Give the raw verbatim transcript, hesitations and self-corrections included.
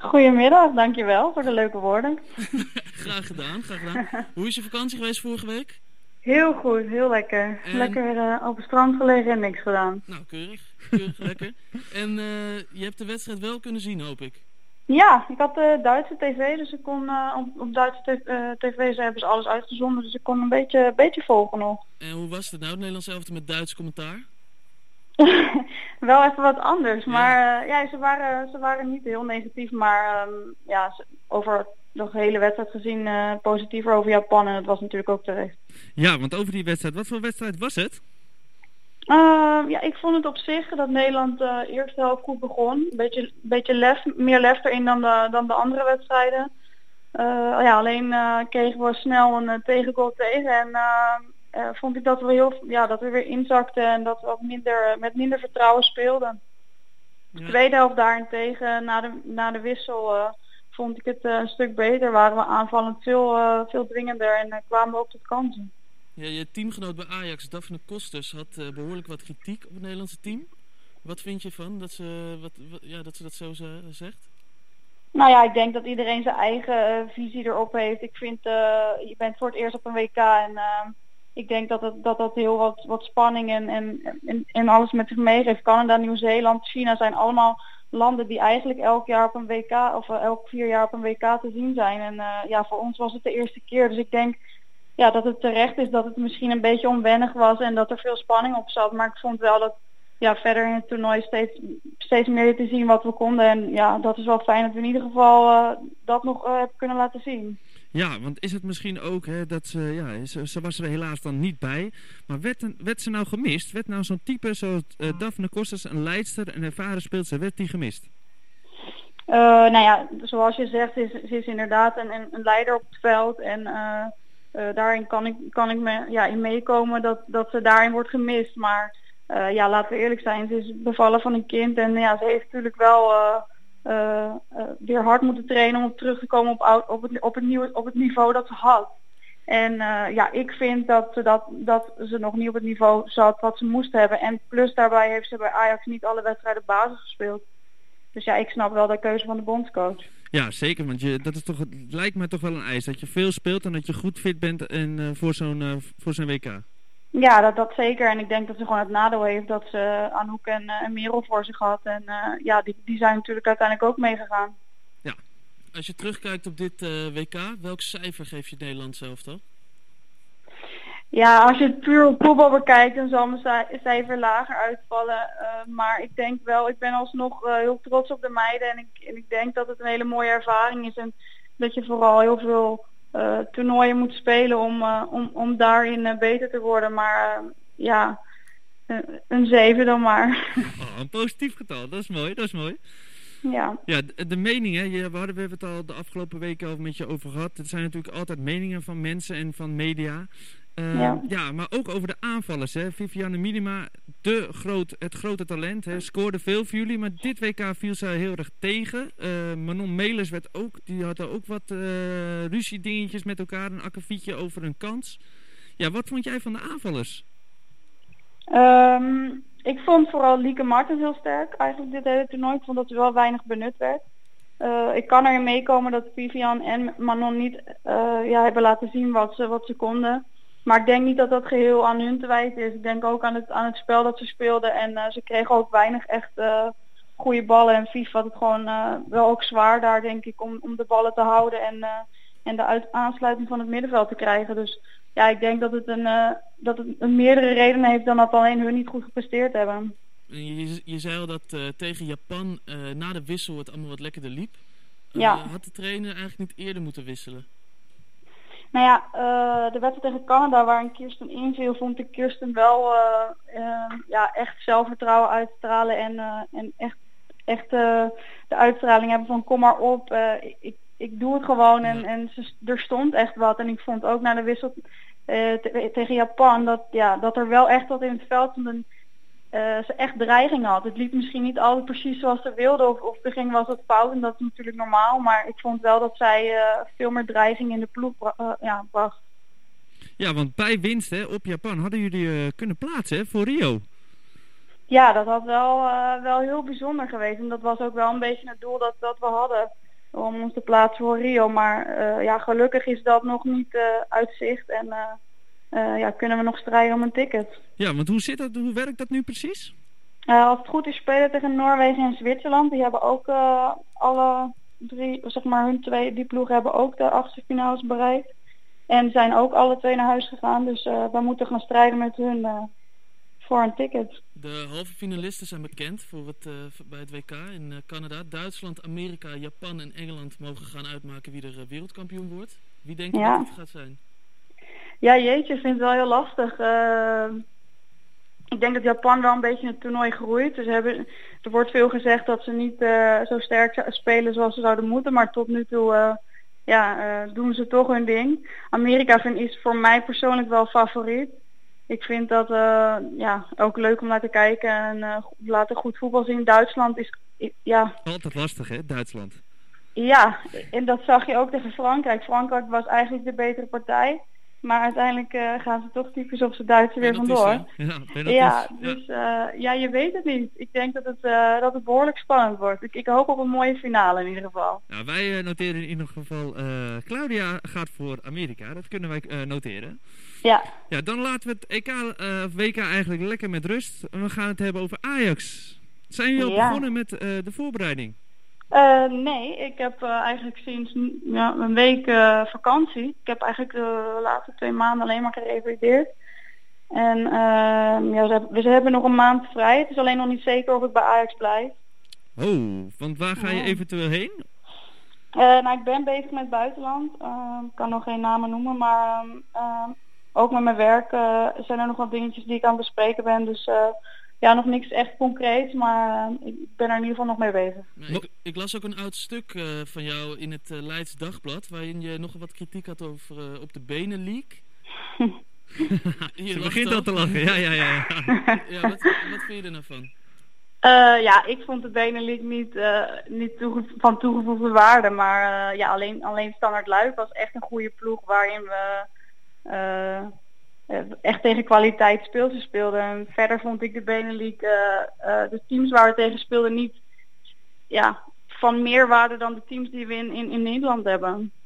Goedemiddag, dankjewel voor de leuke woorden. Graag gedaan, graag gedaan. Hoe is je vakantie geweest vorige week? Heel goed, heel lekker. En... Lekker uh, op het strand gelegen en niks gedaan. Nou, keurig. Keurig lekker. En uh, je hebt de wedstrijd wel kunnen zien, hoop ik. Ja, ik had de uh, Duitse tv, dus ik kon uh, op, op Duitse uh, tv's hebben ze alles uitgezonden, dus ik kon een beetje, beetje volgen nog. En hoe was het nou, het Nederlands elftal met Duits commentaar? Wel even wat anders, maar uh, ja, ze waren, ze waren niet heel negatief, maar um, ja, over de hele wedstrijd gezien uh, positiever over Japan en dat was natuurlijk ook terecht. Ja, want over die wedstrijd, wat voor wedstrijd was het? Uh, ja, ik vond het op zich dat Nederland de uh, eerste helft goed begon. Een beetje, beetje lef, meer lef erin dan de, dan de andere wedstrijden. Uh, ja, alleen uh, kregen we snel een uh, tegengoal tegen en uh, uh, vond ik dat we, heel, ja, dat we weer inzakten en dat we wat minder, met minder vertrouwen speelden. Ja. De tweede helft daarentegen, na de, na de wissel, uh, vond ik het uh, een stuk beter. Waren we aanvallend veel, uh, veel dwingender en uh, kwamen we ook tot kansen. Ja, je teamgenoot bij Ajax, Daphne Kosters, had uh, behoorlijk wat kritiek op het Nederlandse team. Wat vind je van dat ze, wat, wat, ja, dat, ze dat zo uh, zegt? Nou ja, ik denk dat iedereen zijn eigen uh, visie erop heeft. Ik vind, uh, je bent voor het eerst op een W K en uh, ik denk dat het, dat, dat heel wat, wat spanning en, en, en, en alles met zich meegeeft. Canada, Nieuw-Zeeland, China zijn allemaal landen die eigenlijk elk jaar op een W K of uh, elk vier jaar op een W K te zien zijn. En uh, ja, voor ons was het de eerste keer. Dus ik denk ja, dat het terecht is dat het misschien een beetje onwennig was en dat er veel spanning op zat. Maar ik vond wel dat ja, verder in het toernooi steeds, steeds meer te zien wat we konden. En ja, dat is wel fijn dat we in ieder geval uh, dat nog uh, hebben kunnen laten zien. Ja, want is het misschien ook hè, dat ze, ja, ze, ze was er helaas dan niet bij. Maar werd, werd ze nou gemist? Werd nou zo'n type zoals uh, Daphne Kosters, een leidster, een ervaren speelster, werd die gemist? Uh, nou ja, zoals je zegt, ze is, ze is inderdaad een, een leider op het veld. En uh, uh, daarin kan ik, kan ik me ja, in meekomen dat, dat ze daarin wordt gemist. Maar uh, ja, laten we eerlijk zijn, ze is bevallen van een kind. En ja, ze heeft natuurlijk wel uh, uh, uh, weer hard moeten trainen om terug te komen op, op, het, op, het, nieuwe, op het niveau dat ze had. En uh, ja, ik vind dat ze, dat, dat ze nog niet op het niveau zat wat ze moest hebben. En plus daarbij heeft ze bij Ajax niet alle wedstrijden basis gespeeld. Dus ja, ik snap wel de keuze van de bondscoach. Ja, zeker. Want je, dat is toch, het lijkt me toch wel een eis. Dat je veel speelt en dat je goed fit bent en, uh, voor zo'n uh, voor zo'n W K. Ja, dat, dat zeker. En ik denk dat ze gewoon het nadeel heeft dat ze Anouk en, uh, en Merel voor zich had. En uh, ja, die, die zijn natuurlijk uiteindelijk ook meegegaan. Ja. Als je terugkijkt op dit uh, W K, welk cijfer geef je Nederland zelf dan? Ja, als je het puur op voetbal bekijkt, dan zal mijn cijfer lager uitvallen. Uh, maar ik denk wel, ik ben alsnog uh, heel trots op de meiden. En ik, en ik denk dat het een hele mooie ervaring is. En dat je vooral heel veel uh, toernooien moet spelen om, uh, om, om daarin uh, beter te worden. Maar uh, ja, uh, een zeven dan maar. Oh, een positief getal, dat is mooi, dat is mooi. Ja, ja de, de meningen, je, we hadden we het al de afgelopen weken al met je over gehad. Het zijn natuurlijk altijd meningen van mensen en van media. Uh, ja. ja, maar ook over de aanvallers. Hè. Vivianne Miedema, de groot, het grote talent, hè, scoorde veel voor jullie. Maar dit W K viel zij heel erg tegen. Uh, Manon Melers werd ook, die had ook wat uh, ruziedingetjes met elkaar. Een akkefietje over een kans. Ja, wat vond jij van de aanvallers? Um, ik vond vooral Lieke Martens heel sterk. Eigenlijk dit hele toernooi. Ik vond dat ze wel weinig benut werd. Uh, ik kan erin meekomen dat Vivian en Manon niet uh, ja, hebben laten zien wat ze, wat ze konden. Maar ik denk niet dat dat geheel aan hun te wijten is. Ik denk ook aan het, aan het spel dat ze speelden. En uh, ze kregen ook weinig echt uh, goede ballen. En Viv had het gewoon uh, wel ook zwaar daar, denk ik, om, om de ballen te houden. En, uh, en de uit, aansluiting van het middenveld te krijgen. Dus ja, ik denk dat het een, uh, dat het een meerdere redenen heeft dan dat alleen hun niet goed gepresteerd hebben. Je, je zei al dat uh, tegen Japan uh, na de wissel het allemaal wat lekkerder liep. Uh, ja. Had de trainer eigenlijk niet eerder moeten wisselen? Nou ja, uh, de wedstrijd tegen Canada waarin Kirsten inviel, vond ik Kirsten wel uh, uh, ja, echt zelfvertrouwen uitstralen en, uh, en echt, echt uh, de uitstraling hebben van kom maar op, uh, ik, ik doe het gewoon en, en ze, er stond echt wat. En ik vond ook na de wissel uh, te, tegen Japan dat, ja, dat er wel echt wat in het veld stond en uh, ze echt dreiging had. Het liep misschien niet altijd precies zoals ze wilde of, of er ging was het fout en dat is natuurlijk normaal. Maar ik vond wel dat zij uh, veel meer dreiging in de ploeg uh, ja, bracht. Ja, want bij winst hè, op Japan hadden jullie uh, kunnen plaatsen hè, voor Rio. Ja, dat had wel, uh, wel heel bijzonder geweest. En dat was ook wel een beetje het doel dat, dat we hadden. om ons te plaatsen voor Rio. Maar uh, ja, gelukkig is dat nog niet uh, uit zicht en uh, uh, ja, kunnen we nog strijden om een ticket. Ja, want hoe zit dat, hoe werkt dat nu precies? Uh, als het goed is spelen tegen Noorwegen en Zwitserland. Die hebben ook uh, alle drie, zeg maar hun twee, die ploegen hebben ook de achtste finales bereikt. En zijn ook alle twee naar huis gegaan. Dus uh, we moeten gaan strijden met hun uh, voor een ticket. De halve finalisten zijn bekend voor het, uh, bij het W K in uh, Canada. Duitsland, Amerika, Japan en Engeland mogen gaan uitmaken wie er uh, wereldkampioen wordt. Wie denk je ja. dat het gaat zijn? Ja, jeetje, ik vind het wel heel lastig. Uh, ik denk dat Japan wel een beetje in het toernooi groeit. Dus hebben, er wordt veel gezegd dat ze niet uh, zo sterk spelen zoals ze zouden moeten. Maar tot nu toe uh, ja, uh, doen ze toch hun ding. Amerika vind, is voor mij persoonlijk wel favoriet. Ik vind dat uh, ja, ook leuk om naar te kijken en uh, laten goed voetbal zien. Duitsland is ja... Altijd lastig, hè, Duitsland? Ja, en dat zag je ook tegen Frankrijk. Frankrijk was eigenlijk de betere partij. Maar uiteindelijk uh, gaan ze toch typisch op z'n Duitse weer vandoor. Ja, ja, dus uh, ja, je weet het niet. Ik denk dat het, uh, dat het behoorlijk spannend wordt. Ik, ik hoop op een mooie finale in ieder geval. Nou, wij uh, noteren in ieder geval... Uh, Claudia gaat voor Amerika. Dat kunnen wij uh, noteren. Ja. Ja, dan laten we het E K, uh, W K eigenlijk lekker met rust. We gaan het hebben over Ajax. Zijn jullie al ja. begonnen met uh, de voorbereiding? Uh, nee, ik heb uh, eigenlijk sinds ja, een week uh, vakantie. Ik heb eigenlijk de laatste twee maanden alleen maar gerevalideerd. En uh, ja, ze, hebben, ze hebben nog een maand vrij. Het is alleen nog niet zeker of ik bij Ajax blijf. Oh, want waar ga je ja. eventueel heen? Uh, nou, ik ben bezig met het buitenland. Uh, ik kan nog geen namen noemen, maar uh, ook met mijn werk uh, zijn er nog wat dingetjes die ik aan het bespreken ben. Dus... Uh, Ja, nog niks echt concreets, maar uh, ik ben er in ieder geval nog mee bezig. Nee, ik, ik las ook een oud stuk uh, van jou in het uh, Leids Dagblad, waarin je nog wat kritiek had over uh, op de Benelink. Je begint al te lachen, ja, ja, ja. ja wat, wat vind je er nou van? Uh, ja, ik vond de Benelink niet, uh, niet toege van toegevoegde waarde, maar uh, ja, alleen, alleen Standard Luik was echt een goede ploeg waarin we... Uh, echt tegen kwaliteit speelden speelden. En verder vond ik de Benelink, uh, uh, de teams waar we tegen speelden niet ja, van meerwaarde dan de teams die we in, in, in Nederland hebben.